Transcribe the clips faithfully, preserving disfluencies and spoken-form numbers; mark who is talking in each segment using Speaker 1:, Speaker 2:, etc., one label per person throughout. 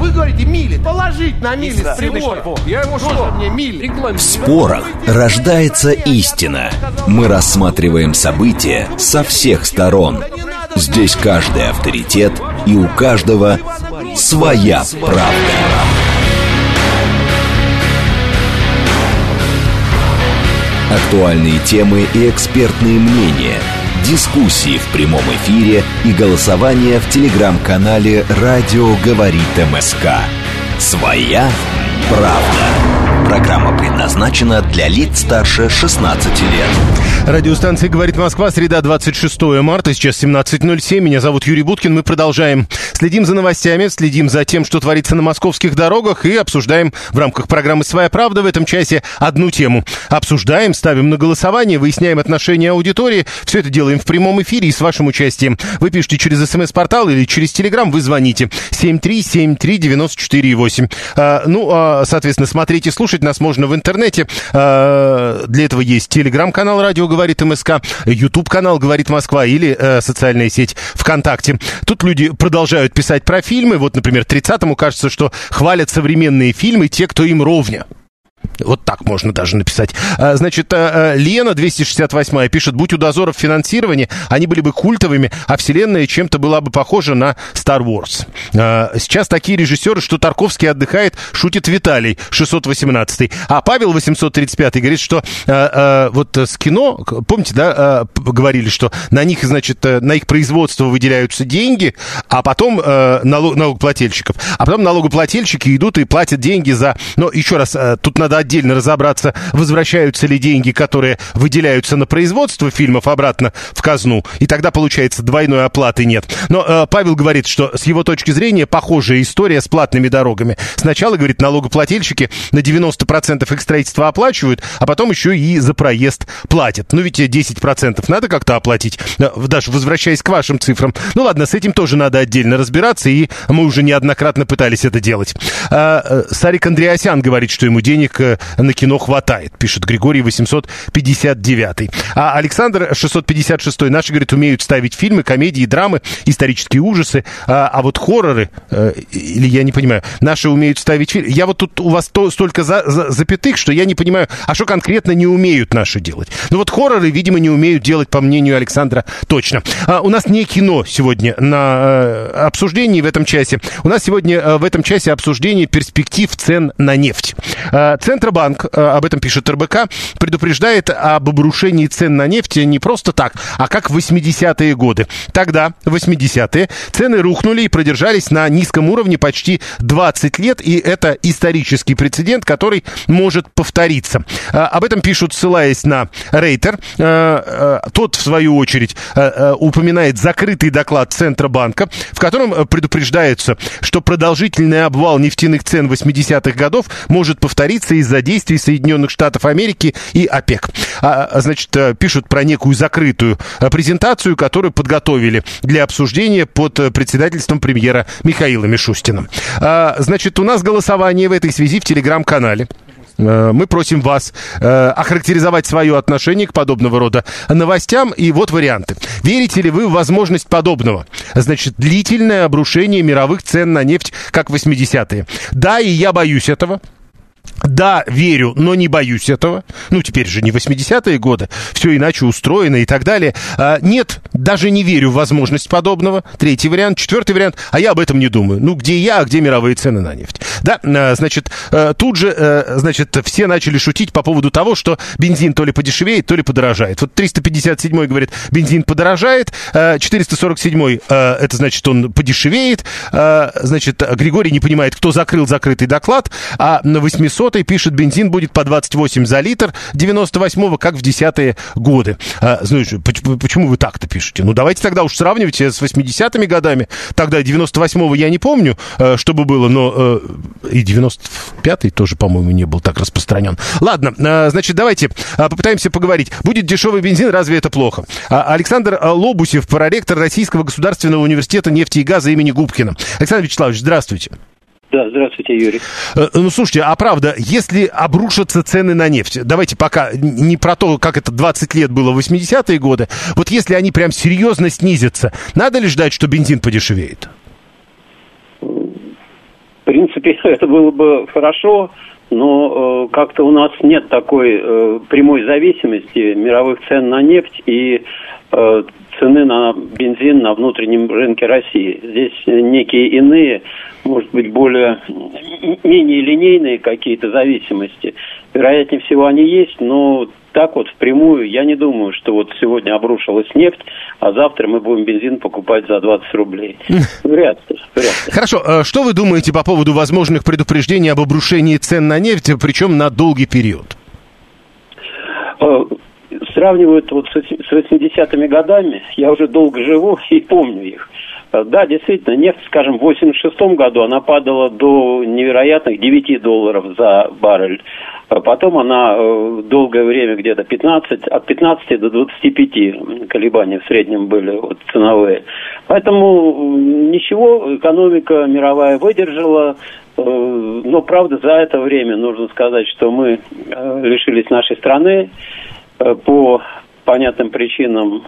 Speaker 1: вы говорите мили. Положить на мили с прибора.
Speaker 2: Я ему что?
Speaker 1: Мне мили.
Speaker 3: В спорах рождается истина. Мы рассматриваем события со всех сторон. Здесь каждый авторитет, и у каждого своя правда. Актуальные темы и экспертные мнения, дискуссии в прямом эфире и голосование в телеграм-канале «Радио говорит МСК». Своя правда. Программа предназначена для лиц старше шестнадцати лет.
Speaker 4: Радиостанция «Говорит Москва», среда, двадцать шестое марта, сейчас семнадцать ноль семь. Меня зовут Юрий Буткин, мы продолжаем. Следим за новостями, следим за тем, что творится на московских дорогах, и обсуждаем в рамках программы «Своя правда» в этом часе одну тему. Обсуждаем, ставим на голосование, выясняем отношения аудитории. Все это делаем в прямом эфире и с вашим участием. Вы пишите через смс-портал или через телеграм, вы звоните семь три семь три девять четыре восемь. А, ну, а, соответственно, смотреть и слушать нас можно в интернете. А, для этого есть телеграм-канал «Радио говорит МСК», YouTube-канал «Говорит Москва» или э, социальная сеть ВКонтакте. Тут люди продолжают писать про фильмы. Вот, например, тридцатому кажется, что хвалят современные фильмы те, кто им ровня. Вот так можно даже написать. А, значит, а, Лена, двести шестьдесят восьмая, пишет: будь у дозоров финансирование, они были бы культовыми, а вселенная чем-то была бы похожа на Star Wars. А, сейчас такие режиссеры, что Тарковский отдыхает, шутит Виталий, шестьсот восемнадцатый. А Павел, восемьсот тридцать пятый, говорит, что а, а, вот с кино, помните, да, а, говорили, что на них, значит, на их производство выделяются деньги, а потом а, налог, налогоплательщиков, а потом налогоплательщики идут и платят деньги за... Но еще раз, а, тут надо отдельно разобраться, возвращаются ли деньги, которые выделяются на производство фильмов, обратно в казну, и тогда, получается, двойной оплаты нет. Но э, Павел говорит, что с его точки зрения похожая история с платными дорогами. Сначала, говорит, налогоплательщики на девяносто процентов их строительства оплачивают, а потом еще и за проезд платят. Ну, ведь десять процентов надо как-то оплатить, даже возвращаясь к вашим цифрам. Ну, ладно, с этим тоже надо отдельно разбираться, и мы уже неоднократно пытались это делать. А, Сарик Андреасян говорит, что ему денег на кино хватает, пишет Григорий, восемьсот пятьдесят девятый. А Александр, шестьсот пятьдесят шестой, наши, говорит, умеют ставить фильмы, комедии, драмы, исторические ужасы, а, а вот хорроры, э, или я не понимаю, наши умеют ставить фильмы. Я вот тут у вас то, столько за, за, запятых, что я не понимаю, а что конкретно не умеют наши делать? Ну вот хорроры, видимо, не умеют делать, по мнению Александра, точно. А, у нас не кино сегодня на э, обсуждении в этом часе. У нас сегодня э, в этом часе обсуждение перспектив цен на нефть. Э, Центробанк, об этом пишет эр бэ ка, предупреждает об обрушении цен на нефть не просто так, а как в восьмидесятые годы. Тогда, в восьмидесятые, цены рухнули и продержались на низком уровне почти двадцать лет, и это исторический прецедент, который может повториться. Об этом пишут, ссылаясь на Рейтер. Тот, в свою очередь, упоминает закрытый доклад Центробанка, в котором предупреждается, что продолжительный обвал нефтяных цен восьмидесятых годов может повториться из-за действий Соединенных Штатов Америки и ОПЕК. А, значит, пишут про некую закрытую презентацию, которую подготовили для обсуждения под председательством премьера Михаила Мишустина. А, значит, у нас голосование в этой связи в телеграм-канале. Мы просим вас э, охарактеризовать свое отношение к подобного рода новостям. И вот варианты. Верите ли вы в возможность подобного? Значит, длительное обрушение мировых цен на нефть, как в восьмидесятые. Да, и я боюсь этого. Да, верю, но не боюсь этого. Ну, теперь же не восьмидесятые годы, все иначе устроено и так далее. А, нет, даже не верю в возможность подобного. Третий вариант. Четвертый вариант. А я об этом не думаю. Ну, где я, а где мировые цены на нефть? Да, а, значит, а, тут же, а, значит, все начали шутить по поводу того, что бензин то ли подешевеет, то ли подорожает. Вот триста пятьдесят седьмой говорит, бензин подорожает, а, четыреста сорок седьмой, а, это значит, он подешевеет. А, значит, Григорий не понимает, кто закрыл закрытый доклад, а на восьмисотый пишет, бензин будет по двадцать восемь за литр девяносто восьмого, как в десятые годы. А, знаешь, почему вы так-то пишете? Ну, давайте тогда уж сравнивайте с восьмидесятыми годами. Тогда девяносто восьмого я не помню, чтобы было, но и девяносто пятый тоже, по-моему, не был так распространен. Ладно, значит, давайте попытаемся поговорить. Будет дешевый бензин, разве это плохо? Александр Лобусев, проректор Российского государственного университета нефти и газа имени Губкина. Александр Вячеславович, здравствуйте.
Speaker 5: Да, здравствуйте, Юрий.
Speaker 4: Ну, слушайте, а правда, если обрушатся цены на нефть, давайте пока не про то, как это двадцать лет было в восьмидесятые годы, вот если они прям серьезно снизятся, надо ли ждать, что бензин подешевеет?
Speaker 5: принципе, это было бы хорошо, но э, как-то у нас нет такой э, прямой зависимости мировых цен на нефть и э, цены на бензин на внутреннем рынке России. Здесь некие иные, может быть, более, менее линейные какие-то зависимости. Вероятнее всего они есть, но так вот впрямую я не думаю, что вот сегодня обрушилась нефть, а завтра мы будем бензин покупать за двадцать рублей. Вряд ли, вряд ли.
Speaker 4: Хорошо, что вы думаете по поводу возможных предупреждений об обрушении цен на нефть, причем на долгий период?
Speaker 5: Сравнивают вот с восьмидесятыми годами, я уже долго живу и помню их. Да, действительно, нефть, скажем, в восемьдесят шестом году она падала до невероятных девяти долларов за баррель. Потом она долгое время где-то пятнадцать, от пятнадцати до двадцати пяти колебания в среднем были вот, ценовые. Поэтому ничего, экономика мировая выдержала. Но, правда, за это время нужно сказать, что мы лишились нашей страны. По понятным причинам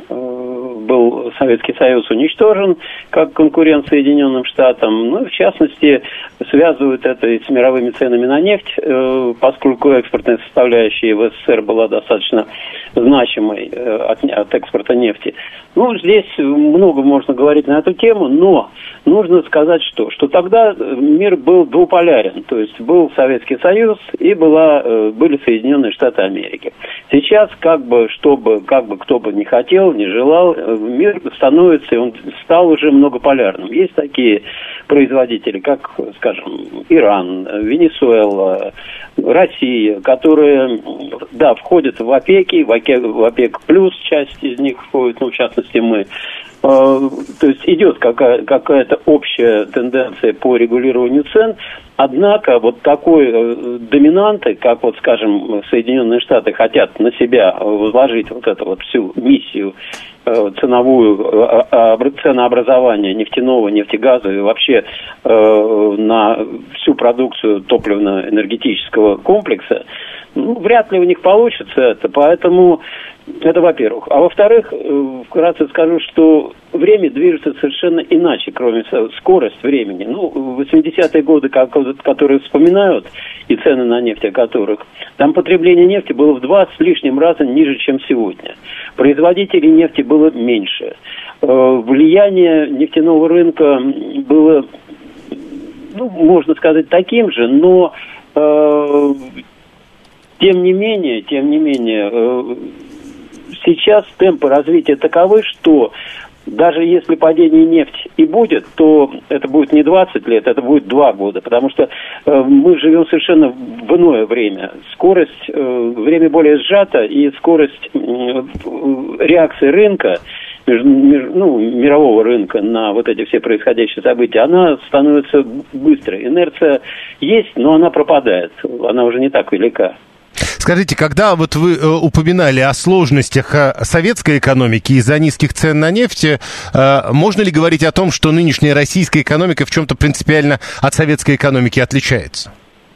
Speaker 5: был Советский Союз уничтожен как конкурент Соединенным Штатам. Ну, в частности, связывают это и с мировыми ценами на нефть, поскольку экспортная составляющая в СССР была достаточно значимой от, от экспорта нефти. Ну, здесь много можно говорить на эту тему, но нужно сказать, что, что тогда мир был двуполярен. То есть был Советский Союз и была, были Соединенные Штаты Америки. Сейчас, как бы, чтобы, как бы кто бы не хотел, не желал, мир становится, и он стал уже многополярным. Есть такие производители, как, скажем, Иран, Венесуэла, Россия, которые, да, входят в ОПЕКи, в ОПЕК, в ОПЕК плюс часть из них входит, ну, в частности, мы. То есть идет какая- какая-то общая тенденция по регулированию цен, однако вот такой э, доминанты, как вот, скажем, Соединенные Штаты хотят на себя возложить вот эту вот всю миссию э, ценовую, э, э, ценообразования нефтяного, нефтегазового и вообще э, на всю продукцию топливно-энергетического комплекса, ну, вряд ли у них получится это, поэтому это во-первых. А во-вторых, вкратце скажу, что время движется совершенно иначе, кроме скорость времени. Ну, восьмидесятые годы, которые вспоминают, и цены на нефть, о которых, там потребление нефти было в два с лишним раза ниже, чем сегодня. Производителей нефти было меньше. Влияние нефтяного рынка было, ну, можно сказать, таким же, но э, тем не менее, тем не менее, э, сейчас темпы развития таковы, что даже если падение нефти и будет, то это будет не двадцать лет, это будет два года, потому что э, мы живем совершенно в иное время. Скорость, э, время более сжато, и скорость э, реакции рынка, между, между, ну, мирового рынка на вот эти все происходящие события, она становится быстрой. Инерция есть, но она пропадает, она уже не так велика.
Speaker 4: Скажите, когда вот вы э, упоминали о сложностях э, советской экономики из-за низких цен на нефть, э, можно ли говорить о том, что нынешняя российская экономика в чем-то принципиально от советской экономики отличается?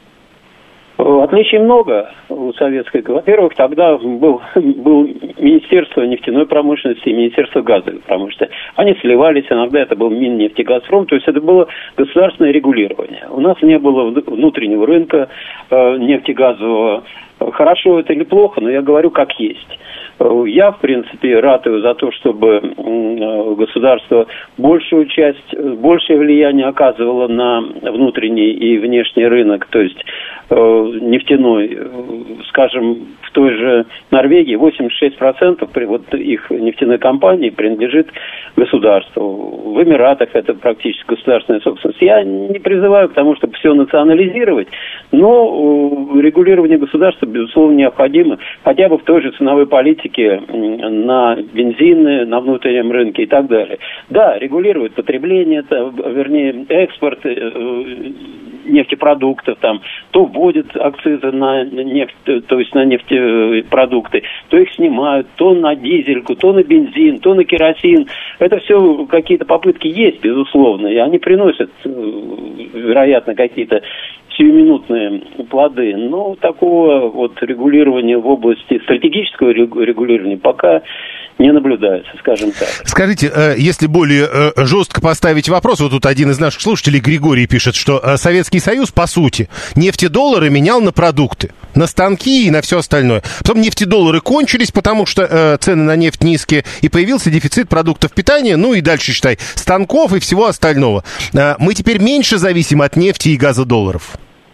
Speaker 5: Отличий много у советской. Во-первых, тогда был, был Министерство нефтяной промышленности и Министерство газовой промышленности. Они сливались, иногда это был Миннефтегазпром, то есть это было государственное регулирование. У нас не было внутреннего рынка э, нефтегазового. Хорошо это или плохо, но я говорю как есть. Я, в принципе, ратую за то, чтобы государство большую часть, большее влияние оказывало на внутренний и внешний рынок, то есть нефтяной. Скажем, в той же Норвегии восемьдесят шесть процентов вот их нефтяной компании принадлежит государству. В Эмиратах это практически государственная собственность. Я не призываю к тому, чтобы все национализировать, но регулирование государства, безусловно, необходимо, хотя бы в той же ценовой политике на бензины, на внутреннем рынке и так далее. Да, регулирует потребление, это, вернее, экспорт э, нефтепродуктов, там, то вводят акцизы на нефть, то есть на нефтепродукты, то их снимают, то на дизельку, то на бензин, то на керосин. Это все какие-то попытки есть, безусловно, и они приносят, вероятно, какие-то сиюминутные плоды, но такого вот регулирования в области стратегического регулирования пока не наблюдается, скажем так.
Speaker 4: Скажите, если более жестко поставить вопрос, вот тут один из наших слушателей, Григорий, пишет, что Советский Союз, по сути, нефтедоллары менял на продукты, на станки и на все остальное. Потом нефтедоллары кончились, потому что цены на нефть низкие, и появился дефицит продуктов питания, ну и дальше, считай, станков и всего остального. Мы теперь меньше зависим от нефти и газодолларов?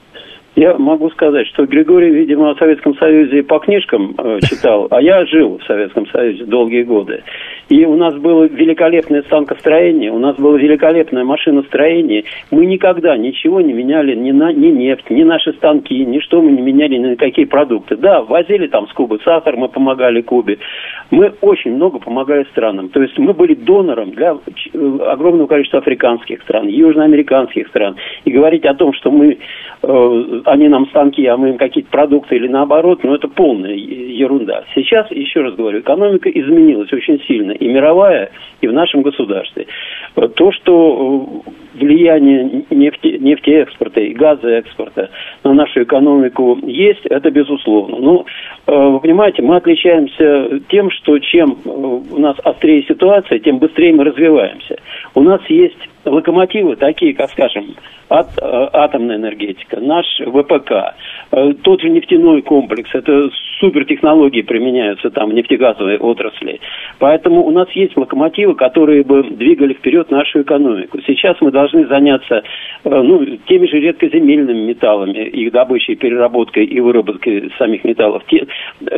Speaker 5: Я могу сказать, что Григорий, видимо, о Советском Союзе по книжкам э, читал, а я жил в Советском Союзе долгие годы. И у нас было великолепное станкостроение, у нас было великолепное машиностроение. Мы никогда ничего не меняли, ни, на, ни нефть, ни наши станки, ни что мы не меняли, ни на какие продукты. Да, возили там с Кубы сахар, мы помогали Кубе. Мы очень много помогали странам. То есть мы были донором для огромного количества африканских стран, южноамериканских стран. И говорить о том, что мы... Э, они нам станки, а мы им какие-то продукты или наоборот, ну это полная ерунда. Сейчас, еще раз говорю, экономика изменилась очень сильно, и мировая, и в нашем государстве. То, что влияние нефти, нефтеэкспорта и газоэкспорта на нашу экономику есть, это безусловно. Но, вы понимаете, мы отличаемся тем, что чем у нас острее ситуация, тем быстрее мы развиваемся. У нас есть локомотивы такие, как, скажем, ат, атомная энергетика, наш ВПК, тот же нефтяной комплекс, это супертехнологии применяются там в нефтегазовой отрасли. Поэтому у нас есть локомотивы, которые бы двигали вперед нашу экономику. Сейчас мы должны заняться ну, теми же редкоземельными металлами, их добычей, переработкой и выработкой самих металлов, те,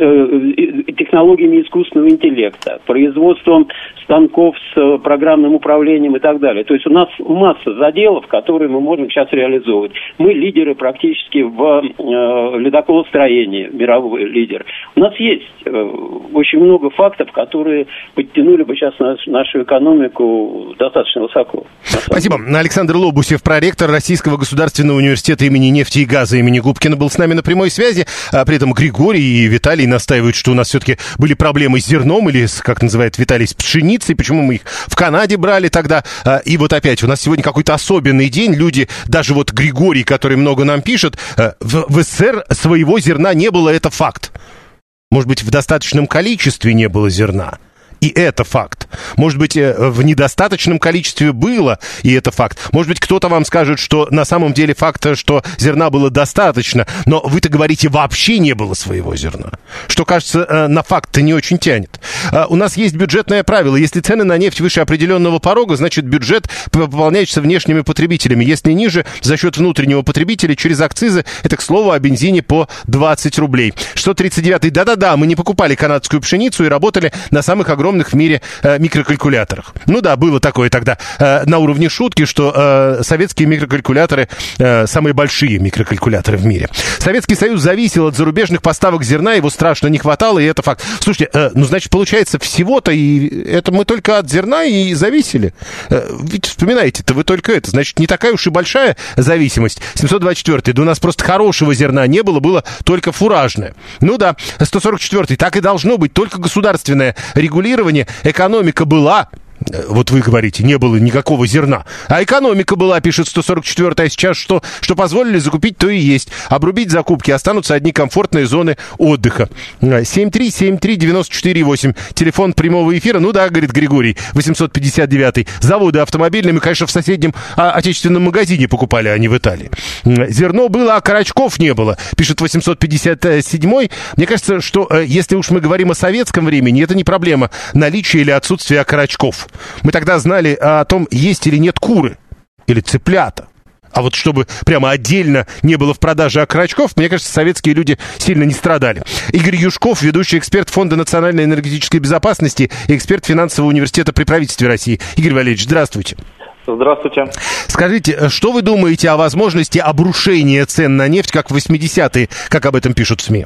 Speaker 5: э, технологиями искусственного интеллекта, производством станков с программным управлением и так далее. То есть у нас масса заделов, которые мы можем сейчас реализовывать. Мы лидеры практически в э, ледоколостроении, мировой лидер. У нас есть э, очень много фактов, которые подтянули бы сейчас наш, нашу экономику достаточно высоко.
Speaker 4: Спасибо. Александр Лобусев, проректор Российского государственного университета имени нефти и газа имени Губкина, был с нами на прямой связи. А при этом Григорий и Виталий настаивают, что у нас все-таки были проблемы с зерном или, с, как называют Виталий, с пшеницей. Почему мы их в Канаде брали тогда? И вот опять, у нас сегодня какой-то особенный день. Люди, даже вот Григорий, который много нам пишет, в, в СССР своего зерна не было, это факт. Может быть, в достаточном количестве не было зерна. И это факт. Может быть, в недостаточном количестве было, и это факт. Может быть, кто-то вам скажет, что на самом деле факт, что зерна было достаточно, но вы-то говорите, вообще не было своего зерна. Что, кажется, на факт-то не очень тянет. У нас есть бюджетное правило. Если цены на нефть выше определенного порога, значит, бюджет пополняется внешними потребителями. Если ниже, за счет внутреннего потребителя через акцизы, это, к слову, о бензине по двадцать рублей. шестьсот тридцать девятый. Да-да-да, мы не покупали канадскую пшеницу и работали на самых огромных в мире э, микрокалькуляторах. Ну да, было такое тогда э, на уровне шутки, что э, советские микрокалькуляторы э, самые большие микрокалькуляторы в мире. Советский Союз зависел от зарубежных поставок зерна, его страшно не хватало, и это факт. Слушайте, э, ну значит, получается, всего-то, и это мы только от зерна и зависели. Э, ведь вспоминайте-то вы только это. Значит, не такая уж и большая зависимость. семьсот двадцать четвёртый. Да у нас просто хорошего зерна не было, было только фуражное. Ну да, сто сорок четвёртый. Так и должно быть, только государственное регулирование. Экономика была, вот вы говорите, не было никакого зерна, а экономика была, пишет сто сорок четвёртый, а сейчас что? Что позволили закупить, то и есть. Обрубить закупки, останутся одни комфортные зоны отдыха. семь три семь три девять четыре восемь, телефон прямого эфира, ну да, говорит Григорий, восемьсот пятьдесят девятый. Заводы автомобильные мы, конечно, в соседнем а, отечественном магазине покупали, а не в Италии. Зерно было, а карачков не было, пишет восемьсот пятьдесят седьмой. Мне кажется, что если уж мы говорим о советском времени, это не проблема наличия или отсутствия окорочков. Мы тогда знали о том, есть или нет куры или цыплята. А вот чтобы прямо отдельно не было в продаже окорочков, мне кажется, советские люди сильно не страдали. Игорь Юшков, ведущий эксперт Фонда национальной энергетической безопасности и эксперт финансового университета при правительстве России. Игорь Валерьевич, здравствуйте.
Speaker 2: Здравствуйте.
Speaker 4: Скажите, что вы думаете о возможности обрушения цен на нефть, как в восьмидесятые, как об этом пишут СМИ?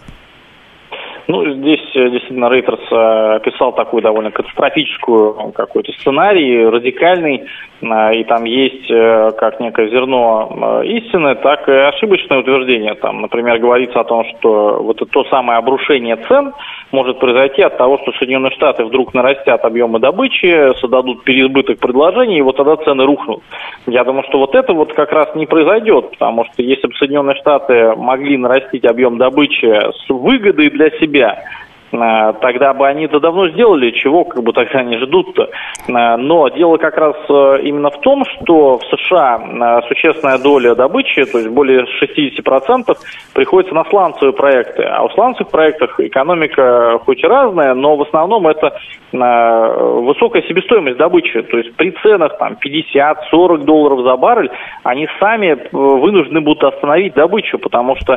Speaker 2: Ну, здесь действительно Рейтерс описал такую довольно катастрофическую какой-то сценарий, радикальный. и там есть как некое зерно истины, так и ошибочное утверждение. Там, например, говорится о том, что вот это то самое обрушение цен может произойти от того, что Соединенные Штаты вдруг нарастят объемы добычи, создадут переизбыток предложений, и вот тогда цены рухнут. Я думаю, что вот это вот как раз не произойдет, потому что если бы Соединенные Штаты могли нарастить объем добычи с выгодой для себя, тогда бы они это давно сделали, чего как бы тогда они ждут-то. Но дело как раз именно в том, что в США существенная доля добычи, то есть более шестьдесят процентов, приходится на сланцевые проекты. А в сланцевых проектах экономика хоть и разная, но в основном это высокая себестоимость добычи. То есть при ценах там пятьдесят-сорок долларов за баррель они сами вынуждены будут остановить добычу, потому что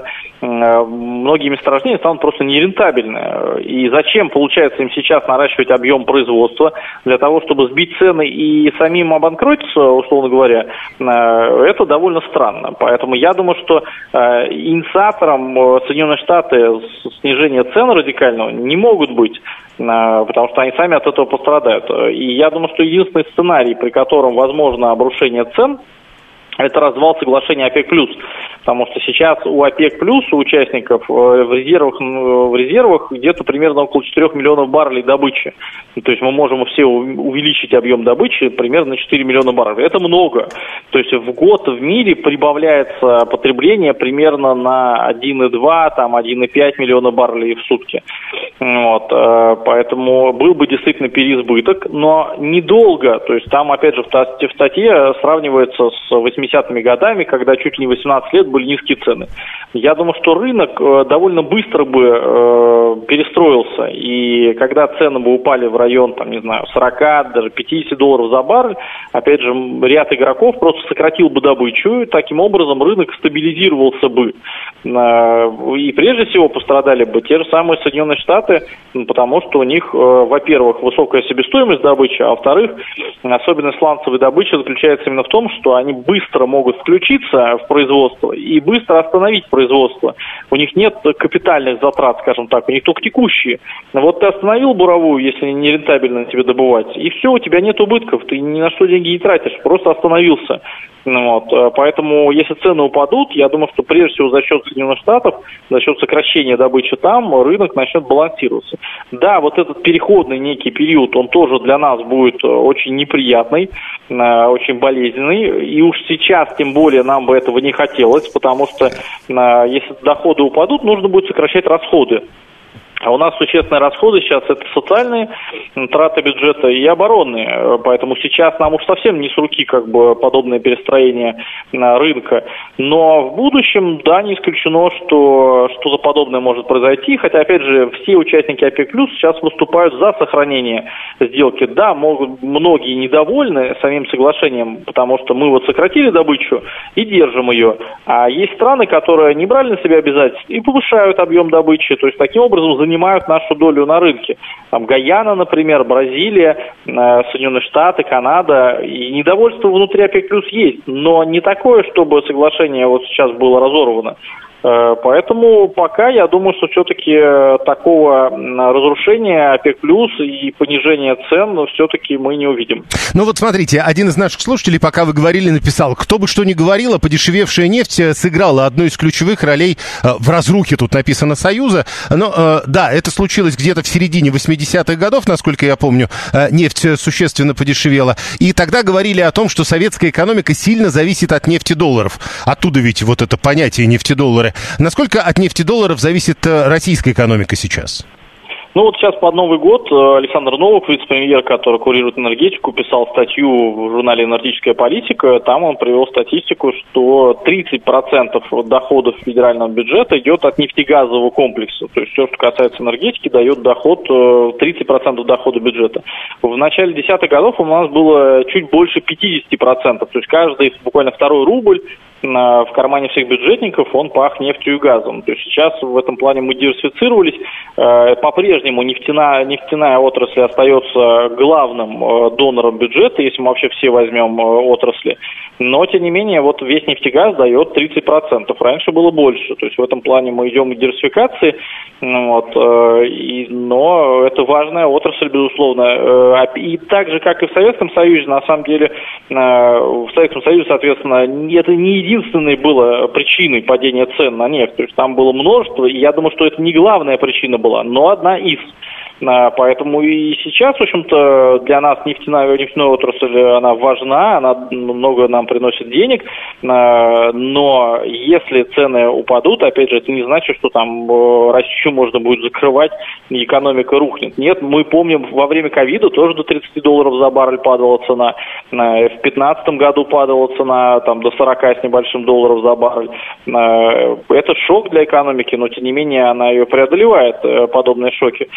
Speaker 2: многие месторождения станут просто нерентабельны. И зачем, получается, им сейчас наращивать объем производства для того, чтобы сбить цены и самим обанкротиться, условно говоря, это довольно странно. Поэтому я думаю, что инициатором Соединенные Штаты снижения цен радикального не могут быть, потому что они сами от этого пострадают. И я думаю, что единственный сценарий, при котором возможно обрушение цен, это развал соглашения ОПЕК+. Потому что сейчас у ОПЕК+, у участников в резервах, в резервах где-то примерно около четырёх миллионов баррелей добычи. То есть мы можем все увеличить объем добычи примерно на четыре миллиона баррелей. Это много. То есть в год в мире прибавляется потребление примерно на один и два, там один и пять миллиона баррелей в сутки. Вот. Поэтому был бы действительно переизбыток, но недолго. То есть там, опять же, в статье сравнивается с восьмидесятыми годами, когда чуть ли не восемнадцать лет были низкие цены. Я думаю, что рынок довольно быстро бы э, перестроился, и когда цены бы упали в район, там, не знаю, сорок, даже пятьдесят долларов за баррель, опять же, ряд игроков просто сократил бы добычу, и таким образом рынок стабилизировался бы. И прежде всего пострадали бы те же самые Соединенные Штаты, потому что у них, во-первых, высокая себестоимость добычи, а во-вторых, особенность сланцевой добычи заключается именно в том, что они быстро могут включиться в производство и быстро остановить производство. У них нет капитальных затрат, скажем так, у них только текущие. Вот ты остановил буровую, если не рентабельно тебе добывать, и все, у тебя нет убытков, ты ни на что деньги не тратишь, просто остановился. Вот. Поэтому, если цены упадут, я думаю, что прежде всего за счет Соединенных Штатов, за счет сокращения добычи там, рынок начнет балансироваться. Да, вот этот переходный некий период, он тоже для нас будет очень неприятный, очень болезненный, и уж сейчас, тем более, нам бы этого не хотелось, потому что если доходы упадут, нужно будет сокращать расходы. А у нас существенные расходы сейчас это социальные траты бюджета и оборонные. Поэтому сейчас нам уж совсем не с руки как бы подобное перестроение рынка. Но в будущем, да, не исключено, что что-то подобное может произойти. Хотя, опять же, все участники ОПЕК+ сейчас выступают за сохранение сделки. Да, могут, многие недовольны самим соглашением, потому что мы вот сократили добычу и держим ее. А есть страны, которые не брали на себя обязательств и повышают объем добычи. То есть таким образом занимают нашу долю на рынке. Там Гаяна, например, Бразилия, Соединенные Штаты, Канада. И недовольство внутри ОПЕК+ есть, но не такое, чтобы соглашение вот сейчас было разорвано. Поэтому пока я думаю, что все-таки такого разрушения ОПЕК+ и понижения цен все-таки мы не увидим.
Speaker 4: Ну вот смотрите, один из наших слушателей, пока вы говорили, написал: кто бы что ни говорил, подешевевшая нефть сыграла одну из ключевых ролей в разрухе, тут написано, Союза. Но да, это случилось где-то в середине восьмидесятых годов, насколько я помню, нефть существенно подешевела. И тогда говорили о том, что советская экономика сильно зависит от нефтедолларов. Оттуда ведь вот это понятие нефтедоллары. Насколько от нефтедолларов зависит российская экономика сейчас?
Speaker 2: Ну вот сейчас под Новый год Александр Новак, вице-премьер, который курирует энергетику, писал статью в журнале «Энергетическая политика». Там он привел статистику, что тридцать процентов доходов федерального бюджета идет от нефтегазового комплекса. То есть все, что касается энергетики, дает доход, тридцать процентов дохода бюджета. В начале десятых годов у нас было чуть больше пятьдесят процентов. То есть каждый, буквально второй рубль в кармане всех бюджетников, он пах нефтью и газом. То есть сейчас в этом плане мы диверсифицировались. По-прежнему нефтяная, нефтяная отрасль остается главным донором бюджета, если мы вообще все возьмем отрасли. Но, тем не менее, вот весь нефтегаз дает тридцать процентов. Раньше было больше. То есть в этом плане мы идем к диверсификации. Вот, и, но это важная отрасль, безусловно. И так же, как и в Советском Союзе, на самом деле, в Советском Союзе, соответственно, это не единственной было причиной падения цен на нефть. То есть там было множество, и я думаю, что это не главная причина была, но одна из. Поэтому и сейчас, в общем-то, для нас нефтяная, нефтяная отрасль, она важна, она много нам приносит денег, но если цены упадут, опять же, это не значит, что там Россию можно будет закрывать, и экономика рухнет. Нет, мы помним, во время ковида тоже до тридцать долларов за баррель падала цена, в две тысячи пятнадцатом году падала цена там, до сорок с небольшим долларов за баррель. Это шок для экономики, но, тем не менее, она ее преодолевает, подобные шоки.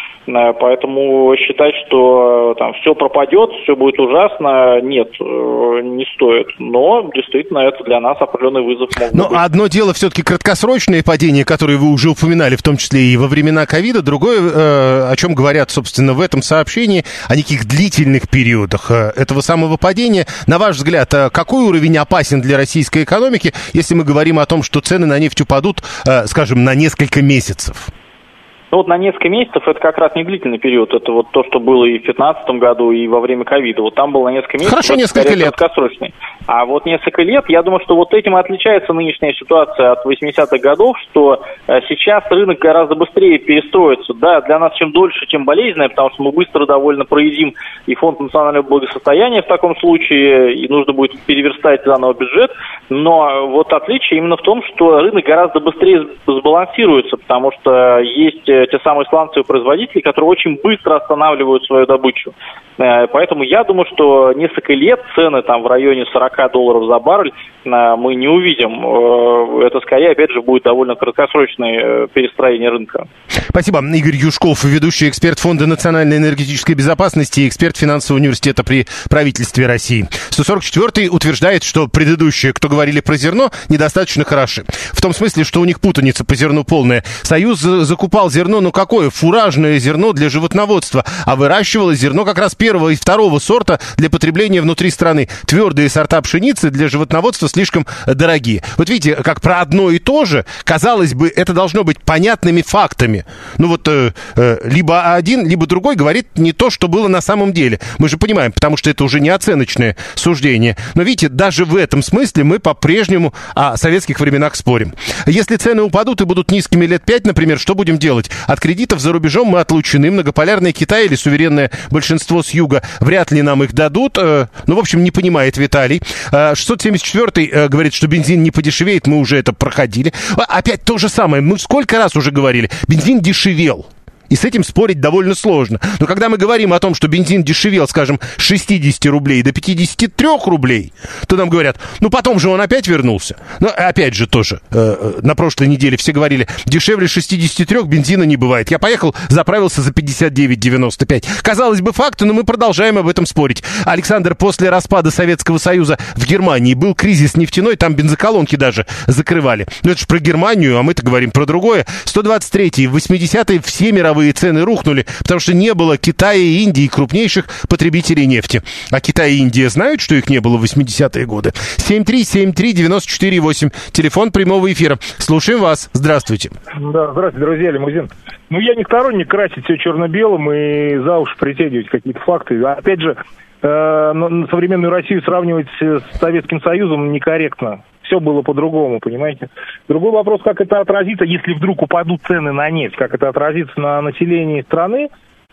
Speaker 2: Поэтому считать, что там все пропадет, все будет ужасно, нет, не стоит. Но действительно это для нас определенный вызов.
Speaker 4: Но быть. Одно дело все-таки краткосрочные падения, которые вы уже упоминали, в том числе и во времена ковида. Другое, э, о чем говорят, собственно, в этом сообщении, о неких длительных периодах этого самого падения. На ваш взгляд, какой уровень опасен для российской экономики, если мы говорим о том, что цены на нефть упадут, э, скажем, на несколько месяцев?
Speaker 2: Ну вот на несколько месяцев это как раз не длительный период. Это вот то, что было и в две тысячи пятнадцатом году, и во время ковида. Вот там было на несколько месяцев.
Speaker 4: Хорошо, несколько лет.
Speaker 2: Краткосрочный. А вот несколько лет, я думаю, что вот этим и отличается нынешняя ситуация от восьмидесятых годов, что сейчас рынок гораздо быстрее перестроится. Да, для нас чем дольше, тем болезненнее, потому что мы быстро довольно проедим и фонд национального благосостояния в таком случае, и нужно будет переверстать заново бюджет. Но вот отличие именно в том, что рынок гораздо быстрее сбалансируется, потому что есть те самые сланцевые производители, которые очень быстро останавливают свою добычу. Поэтому я думаю, что несколько лет цены там в районе сорок долларов за баррель мы не увидим. Это скорее, опять же, будет довольно краткосрочное перестроение рынка.
Speaker 4: Спасибо. Игорь Юшков, ведущий эксперт Фонда национальной энергетической безопасности и эксперт финансового университета при правительстве России. сто сорок четвёртый утверждает, что предыдущие, кто говорили про зерно, недостаточно хороши. В том смысле, что у них путаница по зерну полная. Союз закупал зерно, ну какое? Фуражное зерно для животноводства. А выращивалось зерно как раз первого и второго сорта для потребления внутри страны. Твердые сорта пшеницы для животноводства слишком дорогие. Вот видите, как про одно и то же, казалось бы, это должно быть понятными фактами. Ну вот э, э, либо один, либо другой говорит не то, что было на самом деле. Мы же понимаем, потому что это уже не оценочное суждение. Но видите, даже в этом смысле мы по-прежнему о советских временах спорим. Если цены упадут и будут низкими лет пять, например, что будем делать? От кредитов за рубежом мы отлучены. Многополярный Китай или суверенное большинство с юга вряд ли нам их дадут. Э, ну, в общем, не понимает Виталий. Э, шестьсот семьдесят четвёртый э, говорит, что бензин не подешевеет. Мы уже это проходили. Опять то же самое. Мы сколько раз уже говорили. Бензин дешевел. И с этим спорить довольно сложно. Но когда мы говорим о том, что бензин дешевел, скажем, с шестидесяти рублей до пятидесяти трёх рублей, то нам говорят, ну потом же он опять вернулся. Но опять же тоже, э, на прошлой неделе все говорили, дешевле шестидесяти трёх бензина не бывает. Я поехал, заправился за пятьдесят девять девяносто пять. Казалось бы, факты, но мы продолжаем об этом спорить. Александр, после распада Советского Союза в Германии был кризис нефтяной, там бензоколонки даже закрывали. Но это же про Германию, а мы-то говорим про другое. сто двадцать третий, в восьмидесятые все мировые цены рухнули, потому что не было Китая и Индии, крупнейших потребителей нефти. А Китай и Индия знают, что их не было в восьмидесятые годы. семь три семь три девяносто четыре восемь. Телефон прямого эфира. Слушаем вас. Здравствуйте.
Speaker 6: Да, здравствуйте, друзья, Лимузин. Ну, я не сторонник красить все черно-белым и за уши притягивать какие-то факты. Опять же, э, современную Россию сравнивать с Советским Союзом некорректно. Все было по-другому, понимаете? Другой вопрос, как это отразится, если вдруг упадут цены на нефть, как это отразится на населении страны,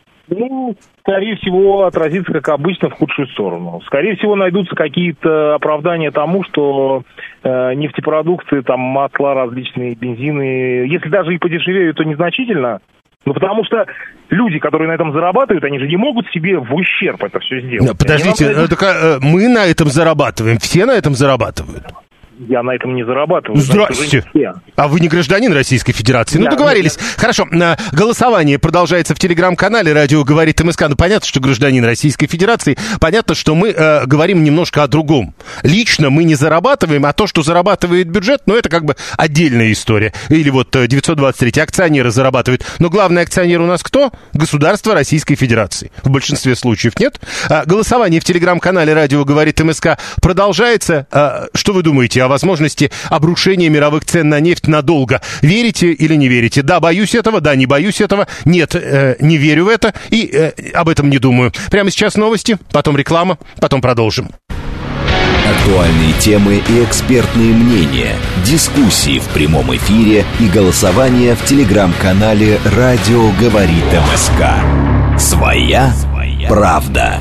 Speaker 6: ну, скорее всего, отразится, как обычно, в худшую сторону. Скорее всего, найдутся какие-то оправдания тому, что э, нефтепродукты, там, масла, различные бензины, если даже и подешевеют, то незначительно. Ну, потому что люди, которые на этом зарабатывают, они же не могут себе в ущерб это все сделать.
Speaker 4: Подождите,
Speaker 6: нам...
Speaker 4: так, мы на этом зарабатываем, все на этом зарабатывают.
Speaker 6: Я на этом не зарабатываю.
Speaker 4: Здрасте.
Speaker 6: Значит,
Speaker 4: а вы не гражданин Российской Федерации?
Speaker 6: Я,
Speaker 4: ну, договорились. Я... Хорошо. Голосование продолжается в телеграм-канале «Радио говорит МСК». Ну, понятно, что гражданин Российской Федерации. Понятно, что мы э, говорим немножко о другом. Лично мы не зарабатываем, а то, что зарабатывает бюджет, ну, это как бы отдельная история. Или вот девятьсот двадцать три акционеры зарабатывают. Но главный акционер у нас кто? Государство Российской Федерации. В большинстве случаев нет. А, голосование в телеграм-канале «Радио говорит МСК» продолжается. А, что вы думаете о возможности обрушения мировых цен на нефть надолго? Верите или не верите? Да, боюсь этого, да, не боюсь этого. Нет, э, не верю в это и э, об этом не думаю. Прямо сейчас новости, потом реклама, потом продолжим.
Speaker 3: Актуальные темы и экспертные мнения, дискуссии в прямом эфире и голосование в телеграм-канале «Радио говорит МСК». Своя правда.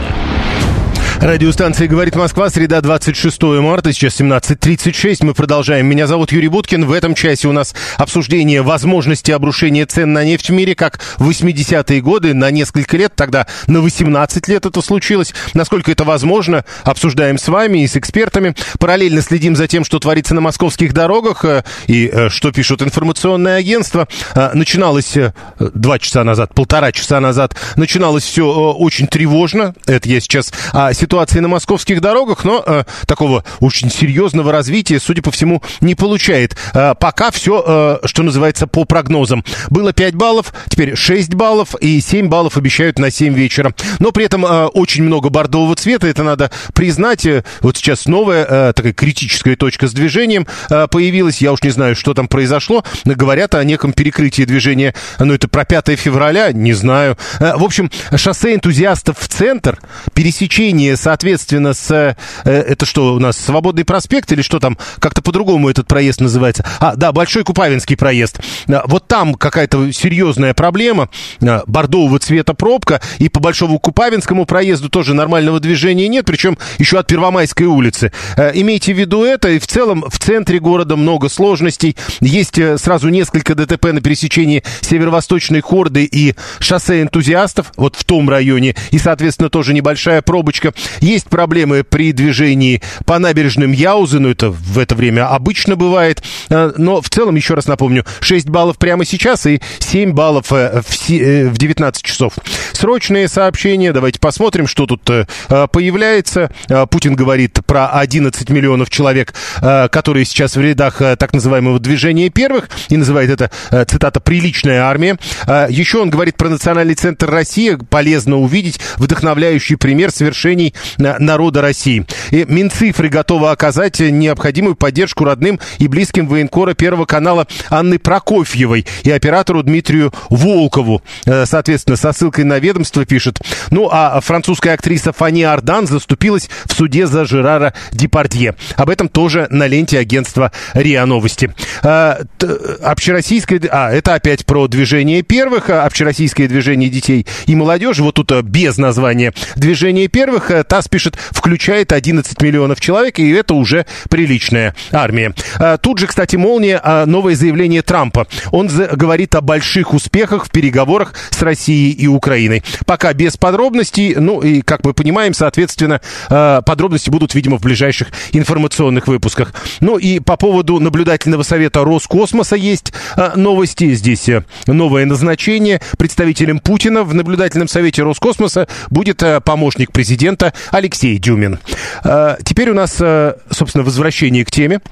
Speaker 4: Радиостанция «Говорит Москва», среда, двадцать шестое марта, сейчас семнадцать тридцать шесть, мы продолжаем. Меня зовут Юрий Буткин, в этом часе у нас обсуждение возможности обрушения цен на нефть в мире, как в восьмидесятые годы, на несколько лет, тогда на восемнадцать лет это случилось. Насколько это возможно, обсуждаем с вами и с экспертами. Параллельно следим за тем, что творится на московских дорогах и что пишут информационные агентства. Начиналось два часа назад, полтора часа назад, начиналось все очень тревожно, это я сейчас о ситуации ситуации на московских дорогах, но э, такого очень серьезного развития, судя по всему, не получает. Э, пока все, э, что называется, по прогнозам. Было пять баллов, теперь шесть баллов, и семь баллов обещают на семь вечера. Но при этом э, очень много бордового цвета, это надо признать. Вот сейчас новая э, такая критическая точка с движением э, появилась. Я уж не знаю, что там произошло. Говорят о неком перекрытии движения. Ну, это про пятое февраля, не знаю. Э, в общем, шоссе энтузиастов в центр, пересечение, соответственно, с... Э, это что у нас, Свободный проспект или что там? Как-то по-другому этот проезд называется. А, да, Большой Купавинский проезд. Э, вот там какая-то серьезная проблема. Э, бордового цвета пробка. И по Большому Купавинскому проезду тоже нормального движения нет. Причем еще от Первомайской улицы. Э, имейте в виду это. И в целом в центре города много сложностей. Есть э, сразу несколько ДТП на пересечении Северо-Восточной Хорды и шоссе энтузиастов. Вот в том районе. И, соответственно, тоже небольшая пробочка. Есть проблемы при движении по набережным Яузы, но это в это время обычно бывает. Но в целом, еще раз напомню, шесть баллов прямо сейчас и семь баллов в девятнадцать часов. Срочные сообщения, давайте посмотрим, что тут появляется. Путин говорит про одиннадцать миллионов человек, которые сейчас в рядах так называемого движения первых, и называет это, цитата, «приличная армия». Еще он говорит про Национальный центр России. Полезно увидеть вдохновляющий пример совершений народа России. И Минцифры готовы оказать необходимую поддержку родным и близким военкора Первого канала Анны Прокофьевой и оператору Дмитрию Волкову. Соответственно, со ссылкой на ведомство пишет. Ну, а французская актриса Фанни Ардан заступилась в суде за Жерара Депардье. Об этом тоже на ленте агентства РИА Новости. А, общероссийское... А, это опять про движение первых. Общероссийское движение детей и молодежи. Вот тут без названия. Движение первых. ТАСС пишет, включает одиннадцать миллионов человек, и это уже приличная армия. А, тут же, кстати, молния, а, новое заявление Трампа. Он за- говорит о больших успехах в переговорах с Россией и Украиной. Пока без подробностей, ну и, как мы понимаем, соответственно, а, подробности будут, видимо, в ближайших информационных выпусках. Ну и по поводу наблюдательного совета Роскосмоса есть а, новости. Здесь а, новое назначение. Представителем Путина в наблюдательном совете Роскосмоса будет а, помощник президента Алексей Дюмин. А, теперь у нас, а, собственно, возвращение к теме.